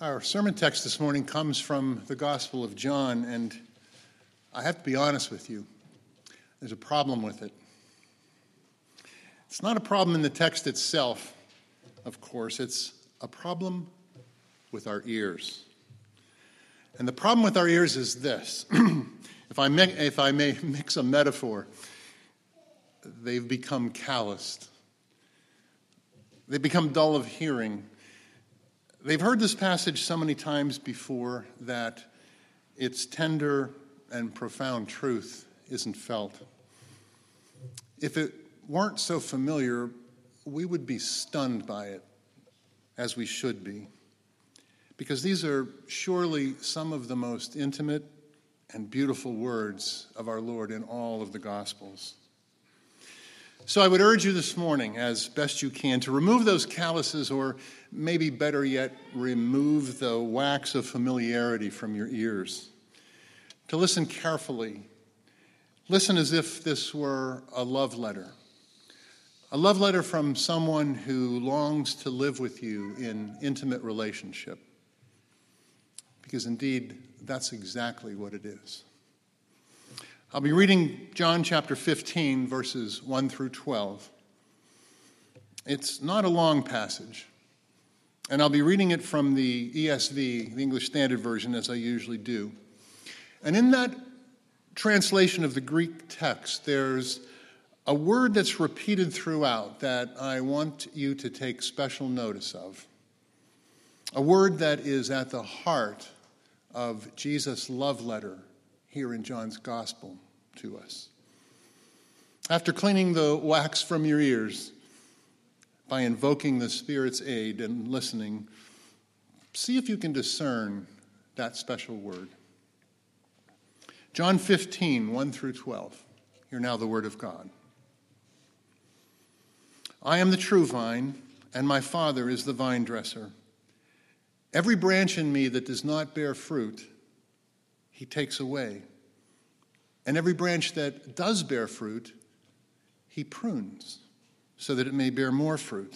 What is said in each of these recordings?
Our sermon text this morning comes from the Gospel of John, and I have to be honest with you, there's a problem with it. It's not a problem in the text itself, of course. It's a problem with our ears. And the problem with our ears is this. If I may mix a metaphor, they've become calloused. They've become dull of hearing. They've heard this passage so many times before that its tender and profound truth isn't felt. If it weren't so familiar, we would be stunned by it, as we should be, because these are surely some of the most intimate and beautiful words of our Lord in all of the Gospels. So I would urge you this morning, as best you can, to remove those calluses, or maybe better yet, remove the wax of familiarity from your ears. To listen carefully. Listen as if this were a love letter. A love letter from someone who longs to live with you in intimate relationship. Because indeed, that's exactly what it is. I'll be reading John chapter 15, verses 1 through 12. It's not a long passage, and I'll be reading it from the ESV, the English Standard Version, as I usually do. And in that translation of the Greek text, there's a word that's repeated throughout that I want you to take special notice of. A word that is at the heart of Jesus' love letter here in John's Gospel to us. After cleaning the wax from your ears by invoking the Spirit's aid and listening, see if you can discern that special word. John 15, 1 through 12. Hear now the word of God. I am the true vine, and my Father is the vine dresser. Every branch in me that does not bear fruit, he takes away. And every branch that does bear fruit, he prunes, so that it may bear more fruit.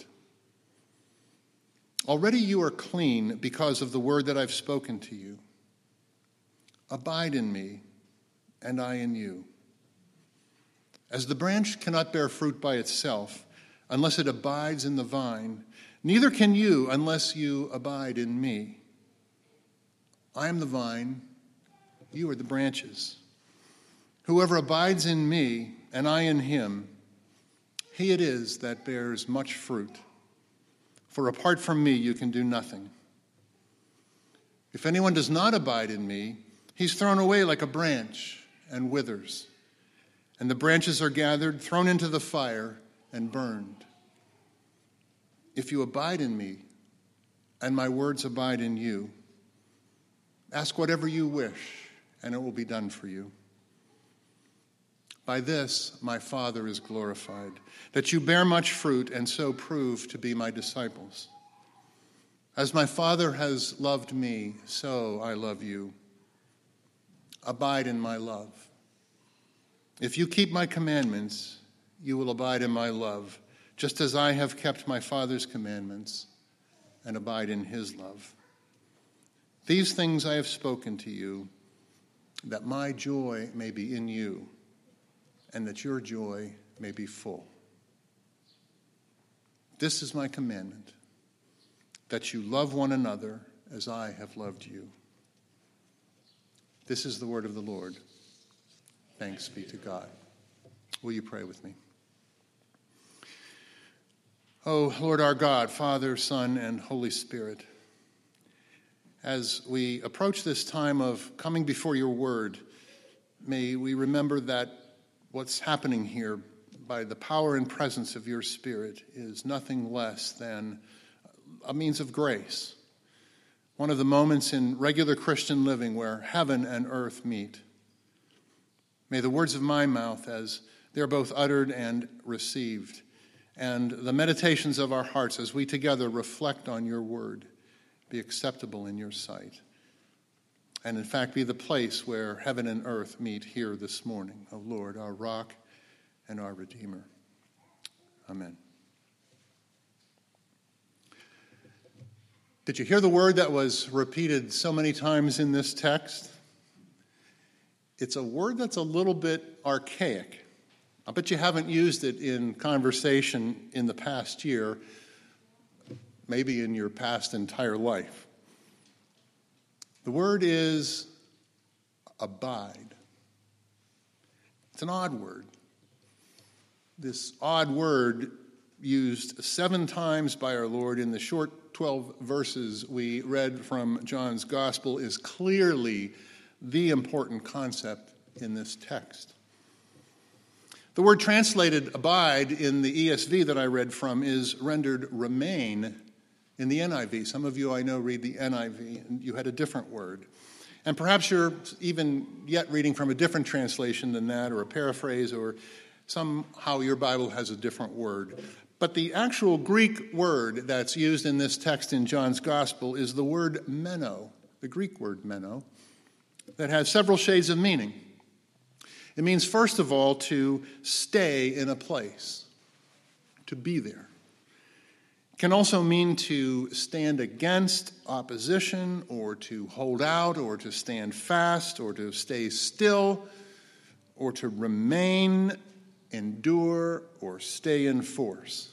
Already you are clean because of the word that I've spoken to you. Abide in me, and I in you. As the branch cannot bear fruit by itself unless it abides in the vine, neither can you unless you abide in me. I am the vine, you are the branches. Whoever abides in me, and I in him, he it is that bears much fruit. For apart from me, you can do nothing. If anyone does not abide in me, he's thrown away like a branch and withers. And the branches are gathered, thrown into the fire, and burned. If you abide in me, and my words abide in you, ask whatever you wish, and it will be done for you. By this my Father is glorified, that you bear much fruit and so prove to be my disciples. As my Father has loved me, so I love you. Abide in my love. If you keep my commandments, you will abide in my love, just as I have kept my Father's commandments and abide in his love. These things I have spoken to you, that my joy may be in you, and that your joy may be full. This is my commandment, that you love one another as I have loved you. This is the word of the Lord. Thanks be to God. Will you pray with me? Oh, Lord our God, Father, Son, and Holy Spirit, as we approach this time of coming before your word, may we remember that what's happening here by the power and presence of your Spirit is nothing less than a means of grace. One of the moments in regular Christian living where heaven and earth meet. May the words of my mouth, as they're both uttered and received, and the meditations of our hearts as we together reflect on your word, be acceptable in your sight. And in fact, be the place where heaven and earth meet here this morning, O Lord, our rock and our Redeemer. Amen. Did you hear the word that was repeated so many times in this text? It's a word that's a little bit archaic. I bet you haven't used it in conversation in the past year, maybe in your past entire life. The word is abide. It's an odd word. This odd word, used 7 times by our Lord in the short 12 verses we read from John's Gospel, is clearly the important concept in this text. The word translated abide in the ESV that I read from is rendered remain in the NIV. Some of you I know read the NIV, and you had a different word. And perhaps you're even yet reading from a different translation than that, or a paraphrase, or somehow your Bible has a different word. But the actual Greek word that's used in this text in John's Gospel is the word meno, the Greek word meno, that has several shades of meaning. It means, first of all, to stay in a place, to be there. It can also mean to stand against opposition, or to hold out, or to stand fast, or to stay still, or to remain, endure, or stay in force.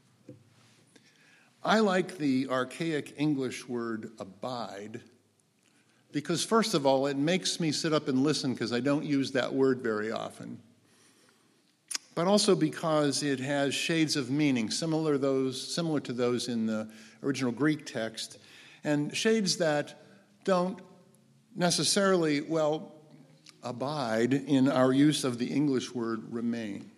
I like the archaic English word abide because, first of all, it makes me sit up and listen because I don't use that word very often. But also because it has shades of meaning similar to those in the original Greek text, and shades that don't necessarily, abide in our use of the English word remain.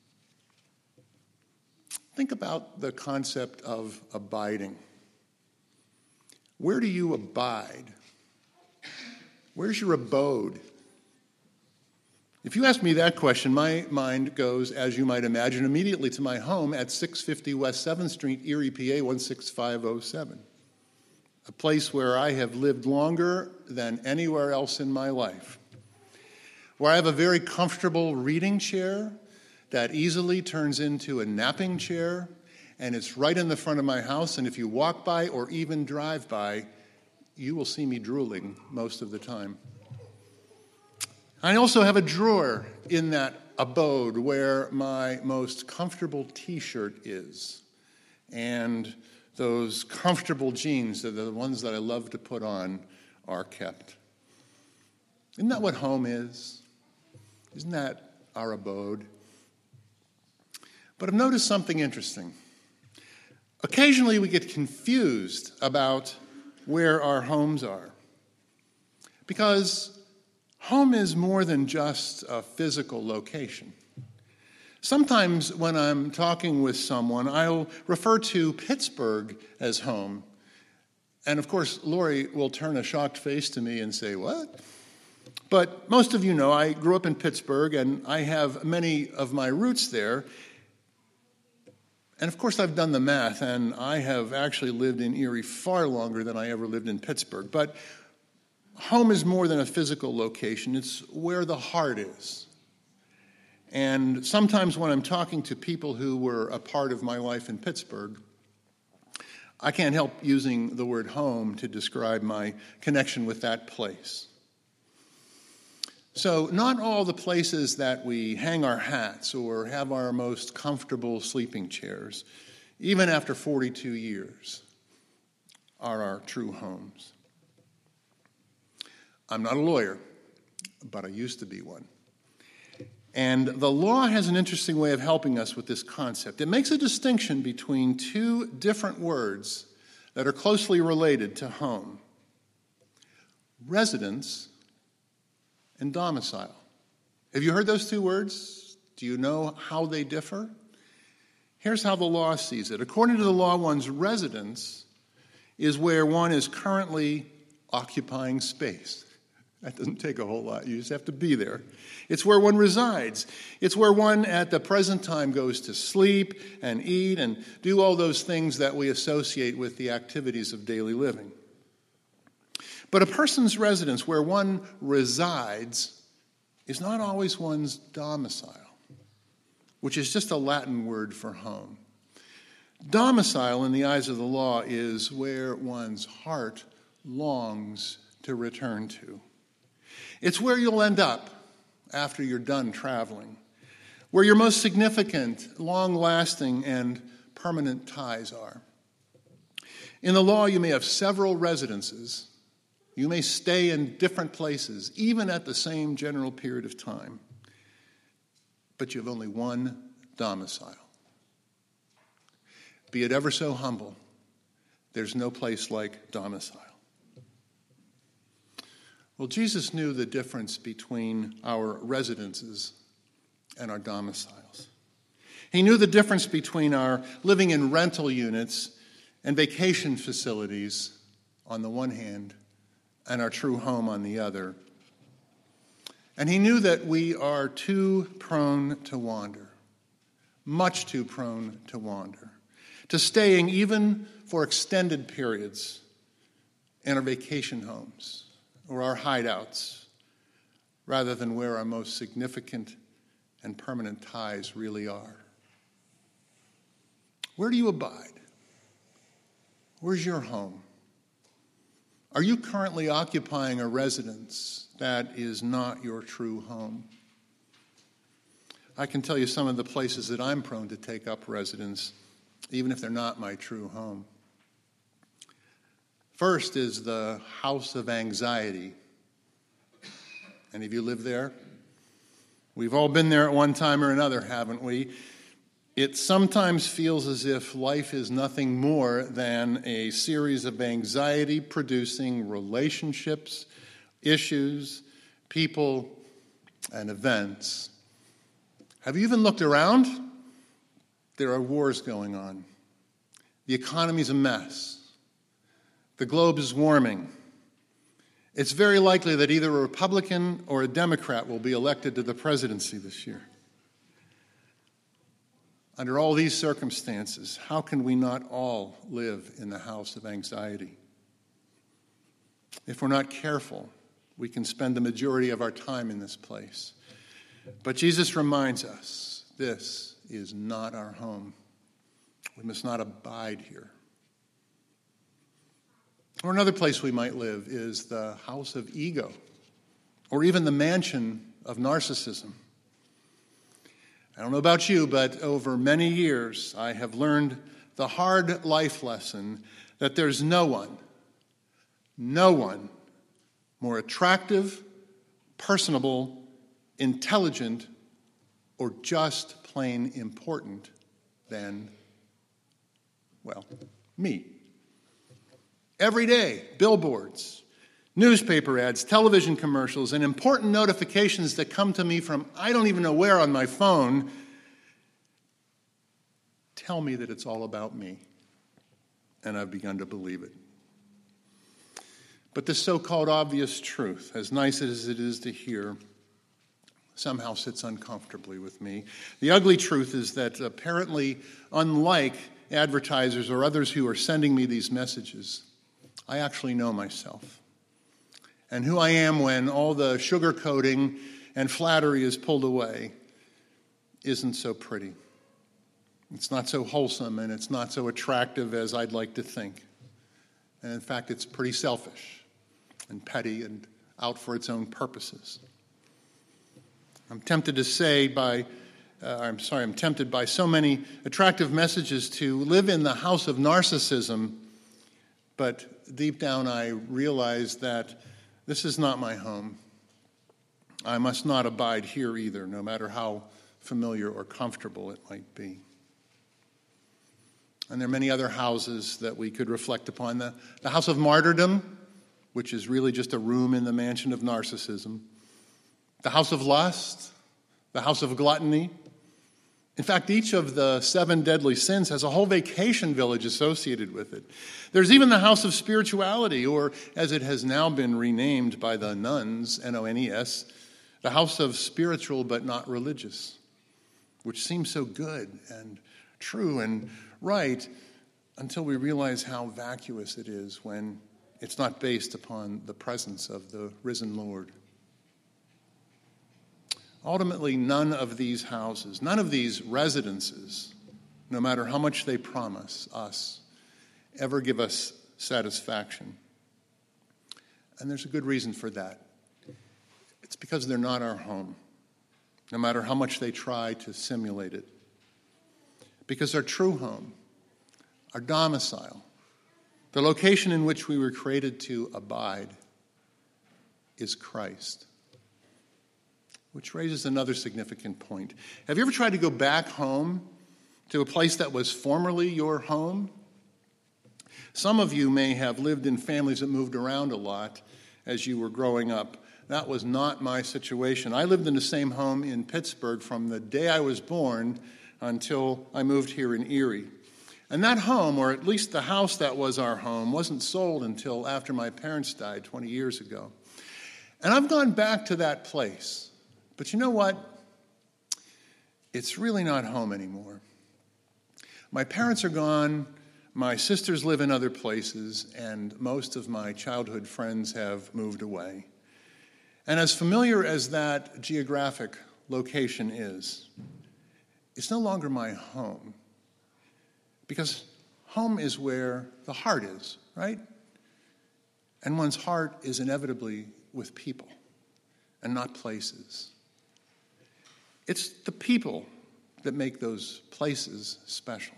Think about the concept of abiding. Where do you abide? Where's your abode? If you ask me that question, my mind goes, as you might imagine, immediately to my home at 650 West 7th Street, Erie, PA 16507, a place where I have lived longer than anywhere else in my life, where I have a very comfortable reading chair that easily turns into a napping chair, and it's right in the front of my house, and if you walk by or even drive by, you will see me drooling most of the time. I also have a drawer in that abode where my most comfortable T-shirt is, and those comfortable jeans, that are the ones that I love to put on, are kept. Isn't that what home is? Isn't that our abode? But I've noticed something interesting. Occasionally we get confused about where our homes are, because home is more than just a physical location. Sometimes when I'm talking with someone, I'll refer to Pittsburgh as home. And of course, Lori will turn a shocked face to me and say, "What?" But most of you know I grew up in Pittsburgh, and I have many of my roots there. And of course, I've done the math, and I have actually lived in Erie far longer than I ever lived in Pittsburgh. But home is more than a physical location. It's where the heart is. And sometimes when I'm talking to people who were a part of my life in Pittsburgh, I can't help using the word home to describe my connection with that place. So not all the places that we hang our hats or have our most comfortable sleeping chairs, even after 42 years, are our true homes. I'm not a lawyer, but I used to be one. And the law has an interesting way of helping us with this concept. It makes a distinction between 2 different words that are closely related to home: residence and domicile. Have you heard those 2 words? Do you know how they differ? Here's how the law sees it. According to the law, one's residence is where one is currently occupying space. That doesn't take a whole lot. You just have to be there. It's where one resides. It's where one at the present time goes to sleep and eat and do all those things that we associate with the activities of daily living. But a person's residence, where one resides, is not always one's domicile, which is just a Latin word for home. Domicile in the eyes of the law is where one's heart longs to return to. It's where you'll end up after you're done traveling, where your most significant, long-lasting, and permanent ties are. In the law, you may have several residences. You may stay in different places, even at the same general period of time. But you have only one domicile. Be it ever so humble, there's no place like domicile. Well, Jesus knew the difference between our residences and our domiciles. He knew the difference between our living in rental units and vacation facilities on the one hand and our true home on the other. And he knew that we are too prone to wander, much too prone to wander, to staying even for extended periods in our vacation homes or our hideouts, rather than where our most significant and permanent ties really are. Where do you abide? Where's your home? Are you currently occupying a residence that is not your true home? I can tell you some of the places that I'm prone to take up residence, even if they're not my true home. First is the house of anxiety. Any of you live there? We've all been there at one time or another, haven't we? It sometimes feels as if life is nothing more than a series of anxiety-producing relationships, issues, people, and events. Have you even looked around? There are wars going on. The economy's a mess. The globe is warming. It's very likely that either a Republican or a Democrat will be elected to the presidency this year. Under all these circumstances, how can we not all live in the house of anxiety? If we're not careful, we can spend the majority of our time in this place. But Jesus reminds us, this is not our home. We must not abide here. Or another place we might live is the house of ego, or even the mansion of narcissism. I don't know about you, but over many years I have learned the hard life lesson that there's no one more attractive, personable, intelligent, or just plain important than, well, me. Every day, billboards, newspaper ads, television commercials, and important notifications that come to me from I don't even know where on my phone tell me that it's all about me. And I've begun to believe it. But this so-called obvious truth, as nice as it is to hear, somehow sits uncomfortably with me. The ugly truth is that apparently, unlike advertisers or others who are sending me these messages, I actually know myself. And who I am when all the sugarcoating and flattery is pulled away isn't so pretty. It's not so wholesome, and it's not so attractive as I'd like to think. And in fact, it's pretty selfish and petty and out for its own purposes. I'm tempted by so many attractive messages to live in the house of narcissism, but deep down I realize that this is not my home. I must not abide here either, no matter how familiar or comfortable it might be. And there are many other houses that we could reflect upon. The house of martyrdom, which is really just a room in the mansion of narcissism. The house of lust, the house of gluttony. In fact, each of the 7 deadly sins has a whole vacation village associated with it. There's even the house of spirituality, or as it has now been renamed by the nuns, N-O-N-E-S, the house of spiritual but not religious, which seems so good and true and right until we realize how vacuous it is when it's not based upon the presence of the risen Lord. Ultimately, none of these houses, none of these residences no matter how much they promise us, ever give us satisfaction. And there's a good reason for that. It's because they're not our home, no matter how much they try to simulate it. Because our true home, our domicile, the location in which we were created to abide, is Christ. Which raises another significant point. Have you ever tried to go back home to a place that was formerly your home? Some of you may have lived in families that moved around a lot as you were growing up. That was not my situation. I lived in the same home in Pittsburgh from the day I was born until I moved here in Erie. And that home, or at least the house that was our home, wasn't sold until after my parents died 20 years ago. And I've gone back to that place. But you know what? It's really not home anymore. My parents are gone. My sisters live in other places, and most of my childhood friends have moved away. And as familiar as that geographic location is, it's no longer my home. Because home is where the heart is, right? And one's heart is inevitably with people and not places. It's the people that make those places special.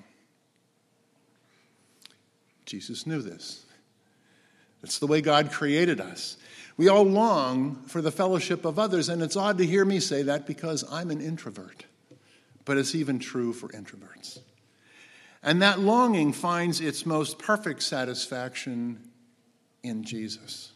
Jesus knew this. It's the way God created us. We all long for the fellowship of others, and it's odd to hear me say that because I'm an introvert. But it's even true for introverts. And that longing finds its most perfect satisfaction in Jesus.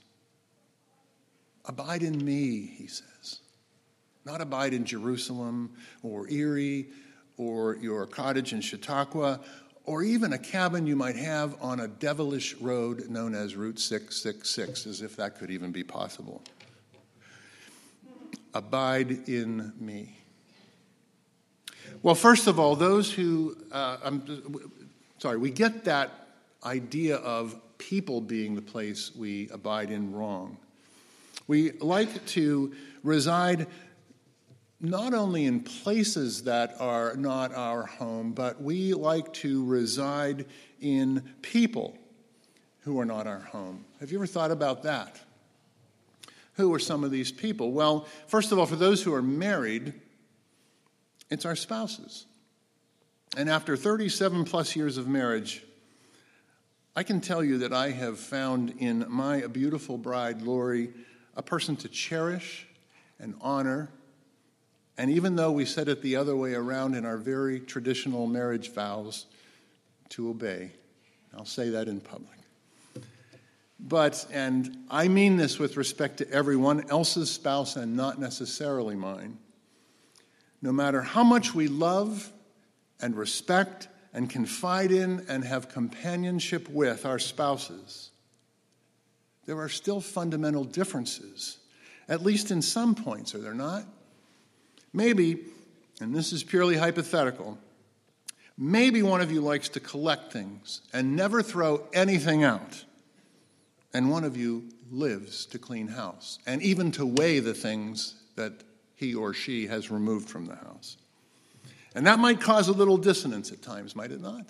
Abide in me, he says. Not abide in Jerusalem or Erie or your cottage in Chautauqua or even a cabin you might have on a devilish road known as Route 666, as if that could even be possible. Abide in me. Well, first of all, those who, we get that idea of people being the place we abide in wrong. We like to reside not only in places that are not our home, but we like to reside in people who are not our home. Have you ever thought about that? Who are some of these people? Well, first of all, for those who are married, it's our spouses. And after 37 plus years of marriage, I can tell you that I have found in my beautiful bride, Lori, a person to cherish and honor. And even though we said it the other way around in our very traditional marriage vows, to obey. I'll say that in public. But, and I mean this with respect to everyone else's spouse and not necessarily mine, no matter how much we love and respect and confide in and have companionship with our spouses, there are still fundamental differences, at least in some points, are there not? Maybe, and this is purely hypothetical, maybe one of you likes to collect things and never throw anything out, and one of you lives to clean house and even to weigh the things that he or she has removed from the house. And that might cause a little dissonance at times, might it not?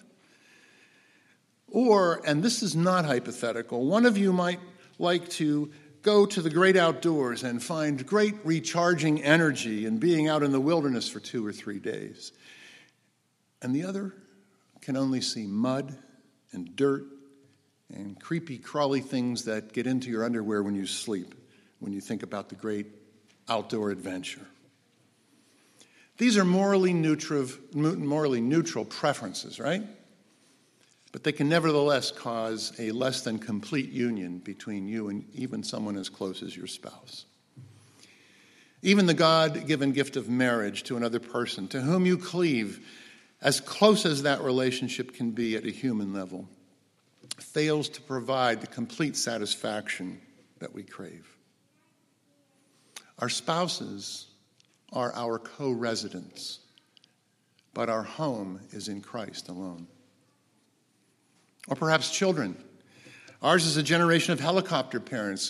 Or, and this is not hypothetical, one of you might like to go to the great outdoors and find great recharging energy in being out in the wilderness for 2 or 3 days. And the other can only see mud and dirt and creepy, crawly things that get into your underwear when you sleep, when you think about the great outdoor adventure. These are morally neutral preferences, right? But they can nevertheless cause a less than complete union between you and even someone as close as your spouse. Even the God-given gift of marriage to another person, to whom you cleave, as close as that relationship can be at a human level, fails to provide the complete satisfaction that we crave. Our spouses are our co-residents, but our home is in Christ alone. Or perhaps children. Ours is a generation of helicopter parents,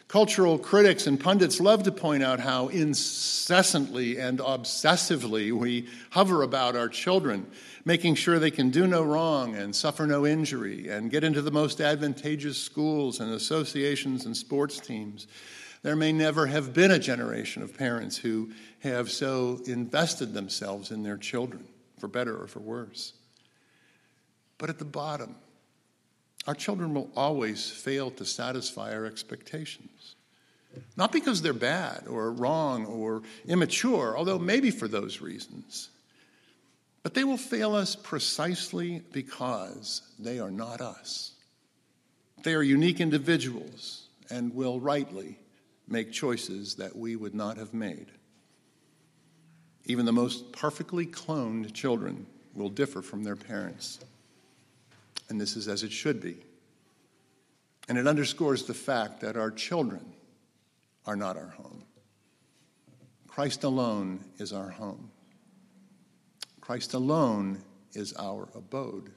Cultural critics and pundits love to point out how incessantly and obsessively we hover about our children, making sure they can do no wrong and suffer no injury and get into the most advantageous schools and associations and sports teams. There may never have been a generation of parents who have so invested themselves in their children, for better or for worse. But at the bottom, our children will always fail to satisfy our expectations. Not because they're bad or wrong or immature, although maybe for those reasons. But they will fail us precisely because they are not us. They are unique individuals and will rightly make choices that we would not have made. Even the most perfectly cloned children will differ from their parents. And this is as it should be. And it underscores the fact that our children are not our home. Christ alone is our home. Christ alone is our abode.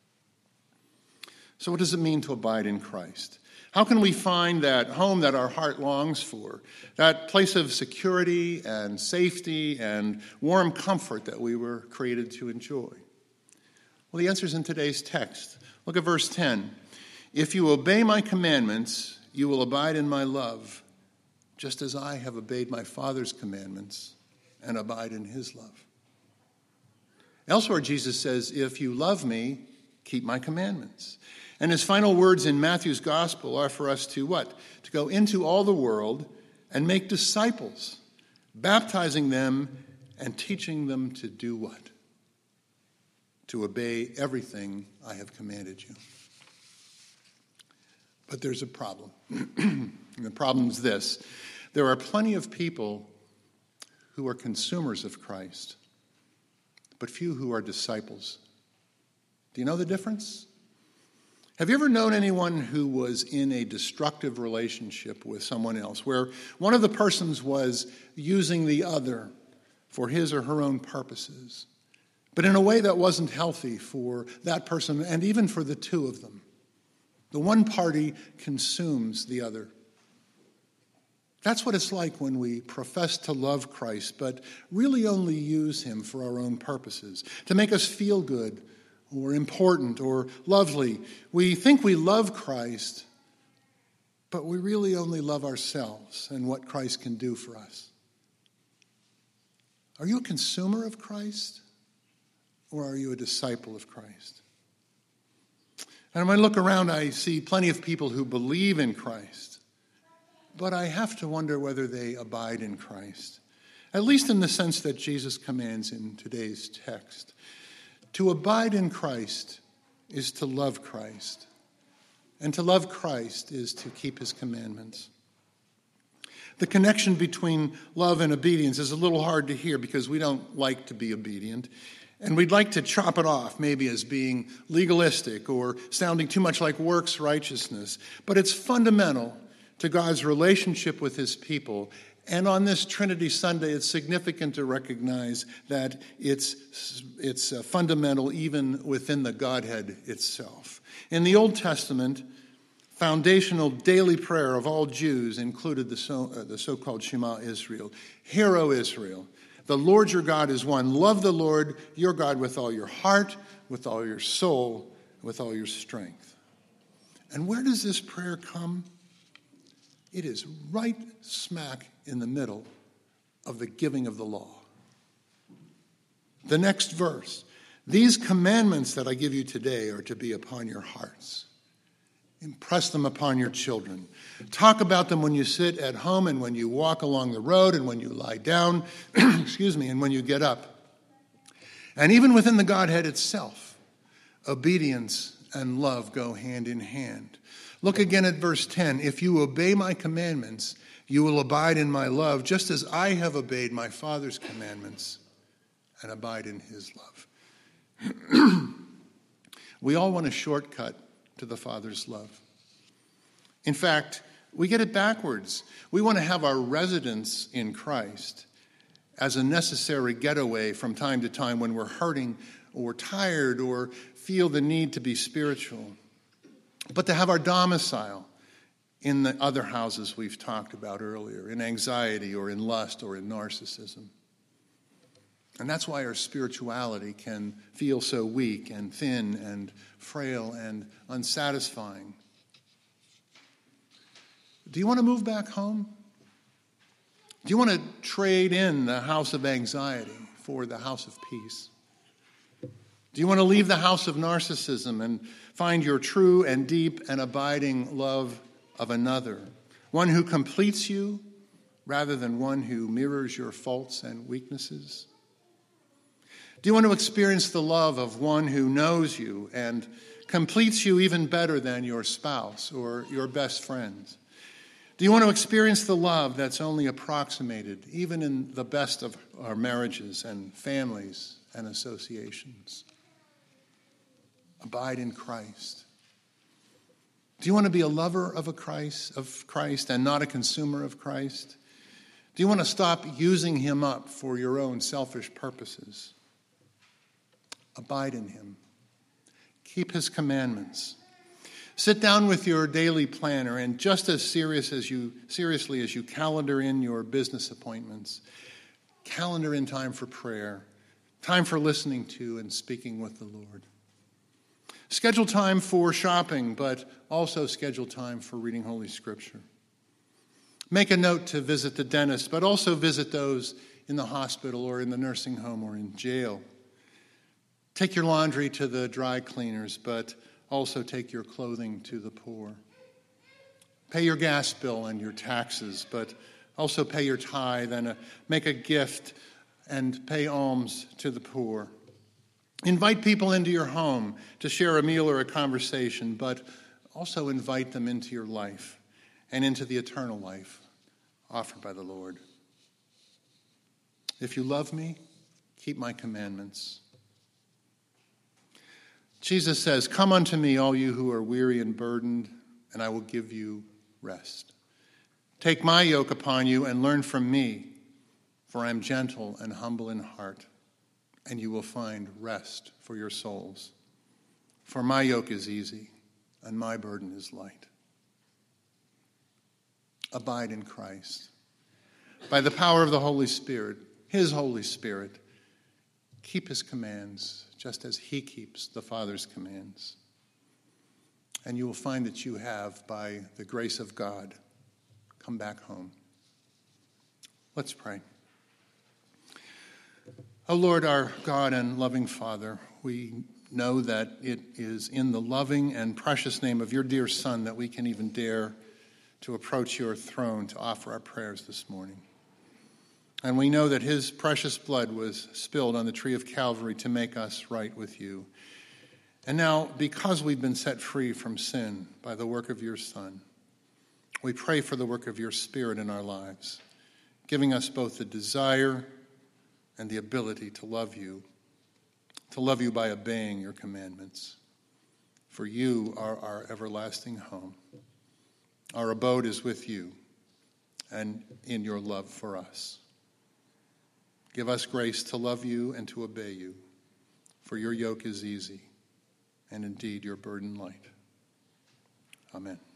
So what does it mean to abide in Christ? How can we find that home that our heart longs for, that place of security and safety and warm comfort that we were created to enjoy? Well, the answer is in today's text. Look at verse 10. If you obey my commandments, you will abide in my love, just as I have obeyed my Father's commandments and abide in his love. Elsewhere, Jesus says, if you love me, keep my commandments. And his final words in Matthew's gospel are for us to what? To go into all the world and make disciples, baptizing them and teaching them to do what? To obey everything I have commanded you. But there's a problem. And the problem is this. There are plenty of people who are consumers of Christ, but few who are disciples. Do you know the difference? Have you ever known anyone who was in a destructive relationship with someone else, where one of the persons was using the other for his or her own purposes, but in a way that wasn't healthy for that person and even for the two of them? The one party consumes the other. That's what it's like when we profess to love Christ, but really only use him for our own purposes, to make us feel good or important or lovely. We think we love Christ, but we really only love ourselves and what Christ can do for us. Are you a consumer of Christ, or are you a disciple of Christ? And when I look around, I see plenty of people who believe in Christ, but I have to wonder whether they abide in Christ, at least in the sense that Jesus commands in today's text. To abide in Christ is to love Christ, and to love Christ is to keep his commandments. The connection between love and obedience is a little hard to hear because we don't like to be obedient. And we'd like to chop it off, maybe as being legalistic or sounding too much like works righteousness. But it's fundamental to God's relationship with his people. And on this Trinity Sunday, it's significant to recognize that it's fundamental even within the Godhead itself. In the Old Testament, foundational daily prayer of all Jews included the so-called Shema Israel. Hear, O Israel, the Lord your God is one. Love the Lord your God with all your heart, with all your soul, with all your strength. And where does this prayer come? It is right smack in the middle of the giving of the law. The next verse. These commandments that I give you today are to be upon your hearts. Impress them upon your children. Talk about them when you sit at home and when you walk along the road and when you lie down, and when you get up. And even within the Godhead itself, obedience and love go hand in hand. Look again at verse 10. If you obey my commandments, you will abide in my love, just as I have obeyed my Father's commandments and abide in his love. We all want a shortcut to the Father's love. In fact, we get it backwards. We want to have our residence in Christ as a necessary getaway from time to time when we're hurting or tired or feel the need to be spiritual. But to have our domicile in the other houses we've talked about earlier, in anxiety or in lust or in narcissism. And that's why our spirituality can feel so weak and thin and frail and unsatisfying. Do you want to move back home? Do you want to trade in the house of anxiety for the house of peace? Do you want to leave the house of narcissism and find your true and deep and abiding love of another, one who completes you rather than one who mirrors your faults and weaknesses? Do you want to experience the love of one who knows you and completes you even better than your spouse or your best friends? Do you want to experience the love that's only approximated, even in the best of our marriages and families and associations? Abide in Christ. Do you want to be a lover of Christ and not a consumer of Christ? Do you want to stop using him up for your own selfish purposes? Abide in him. Keep his commandments. Sit down with your daily planner and just as seriously as you calendar in your business appointments, calendar in time for prayer, time for listening to and speaking with the Lord. Schedule time for shopping, but also schedule time for reading Holy Scripture. Make a note to visit the dentist, but also visit those in the hospital or in the nursing home or in jail. Take your laundry to the dry cleaners, but also take your clothing to the poor. Pay your gas bill and your taxes, but also pay your tithe and make a gift and pay alms to the poor. Invite people into your home to share a meal or a conversation, but also invite them into your life and into the eternal life offered by the Lord. If you love me, keep my commandments. Jesus says, "Come unto me, all you who are weary and burdened, and I will give you rest. Take my yoke upon you and learn from me, for I am gentle and humble in heart, and you will find rest for your souls. For my yoke is easy, and my burden is light." Abide in Christ. By the power of the Holy Spirit, his Holy Spirit, keep his commands, just as he keeps the Father's commands. And you will find that you have, by the grace of God, come back home. Let's pray. O Lord, our God and loving Father, we know that it is in the loving and precious name of your dear Son that we can even dare to approach your throne to offer our prayers this morning. And we know that his precious blood was spilled on the tree of Calvary to make us right with you. And now, because we've been set free from sin by the work of your Son, we pray for the work of your Spirit in our lives, giving us both the desire and the ability to love you by obeying your commandments. For you are our everlasting home. Our abode is with you and in your love for us. Give us grace to love you and to obey you, for your yoke is easy and indeed your burden light. Amen.